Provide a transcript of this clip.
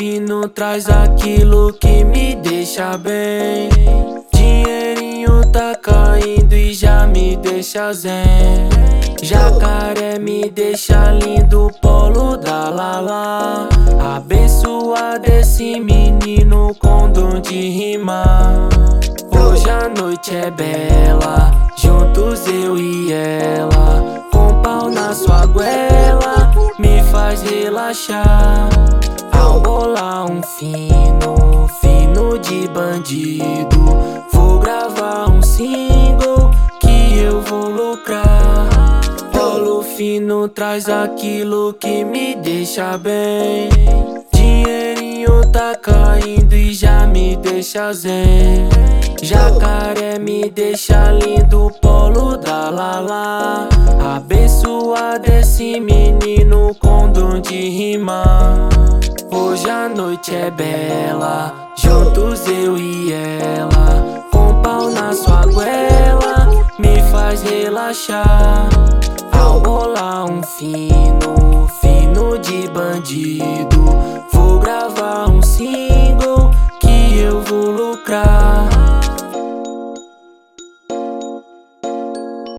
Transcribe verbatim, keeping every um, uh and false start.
fino traz aquilo que me deixa bem. Dinheirinho tá caindo e já me deixa zen. Jacaré me deixa lindo, polo da Lala. Abençoado esse menino com dom de rimar. Hoje a noite é bela, juntos eu e ela. Com pau na sua goela, me faz relaxar. Ao bolar um fino, fino de bandido, vou gravar um single que eu vou lucrar. Polo fino traz aquilo que me deixa bem. Dinheirinho tá caindo e já me deixa zen. Jacaré me deixa lindo, polo da Lala. Abençoado esse menino com dom de rimar. Hoje a noite é bela, juntos eu e ela. Com pau na sua goela, me faz relaxar. Ao bolar um fino, fino de bandido,